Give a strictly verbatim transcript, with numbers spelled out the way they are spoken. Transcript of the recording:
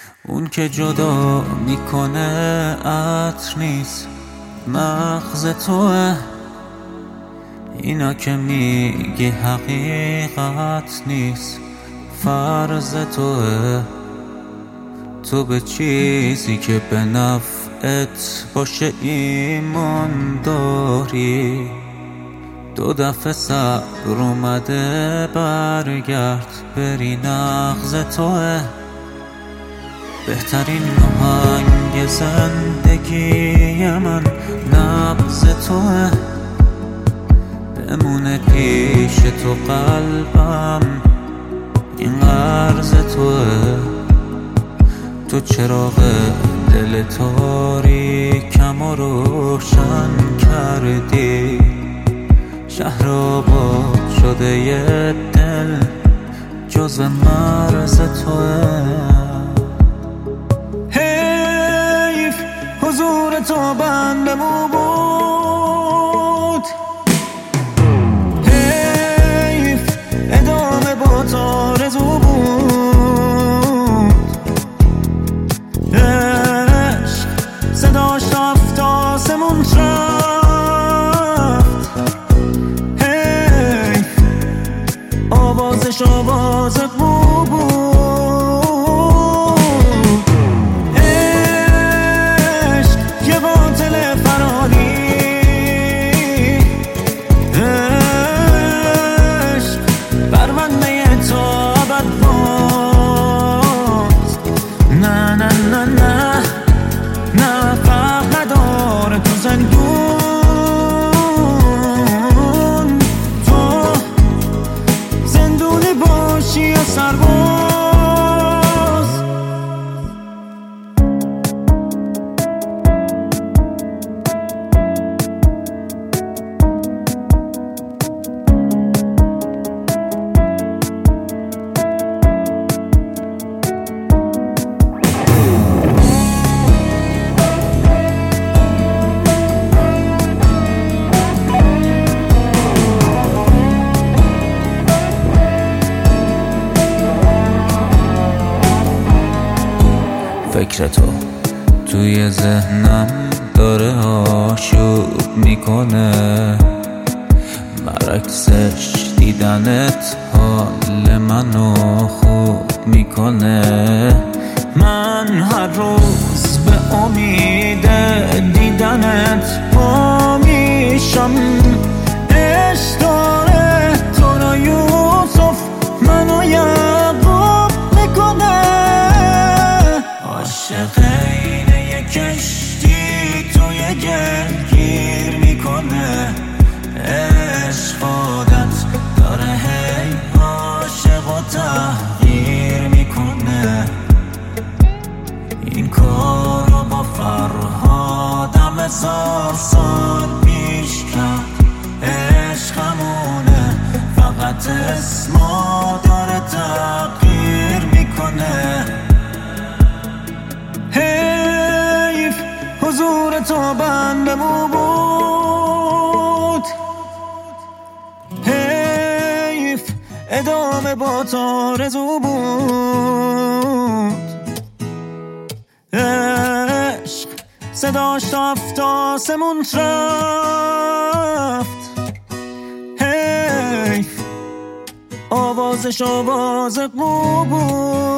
اون که جدا میکنه عطر نیست مغز توه، اینا که میگی حقیقت نیست فرض توه. تو به چیزی که به نفعت باشه ایمان داری، دو دفعه صبر اومده برگرد بری نغز توه. بهترین آهنگ زندگی من نبض توه، بمونه پیش تو قلبم این قرض توه. تو چراغ دل تاریکم و روشن کردی، شهر آباد شده یه دل جزو مرز توه. حیف حضور تو بندمو بود، حیف ادامه با تو آرزو بود. عشق صداش رفت آسمون رفت، حیف آوازش آواز بو بود. عشق یه باطل فراری، عشق پرونده تو ابد باز. نه نه نه نه نه فرق نداره تو زندون، تو زندونی باشی یا سرباز. فکر تو توی ذهنم داره آشوب میکنه، برعکسش دیدنت حال منو خوب میکنه. من هر روز به امید دیدنت پا میشم، عشق داره تو را یوسف منو یعقوب میکنه. عاشق اینه یه کشتی توی گل گیر میکنه، عشق عادت داره هی عاشق و تغییر میکنه. این کارو با فرهادم هزار سال پیش کرد، عشقمونه فقط اسما داره تغییر میکنه. حیف حضور تو بندمو بود، حیف ادامه با تو آرزو بود. عشق صداش رفت آسمون رفت، حیف آوازش آواز قو بود.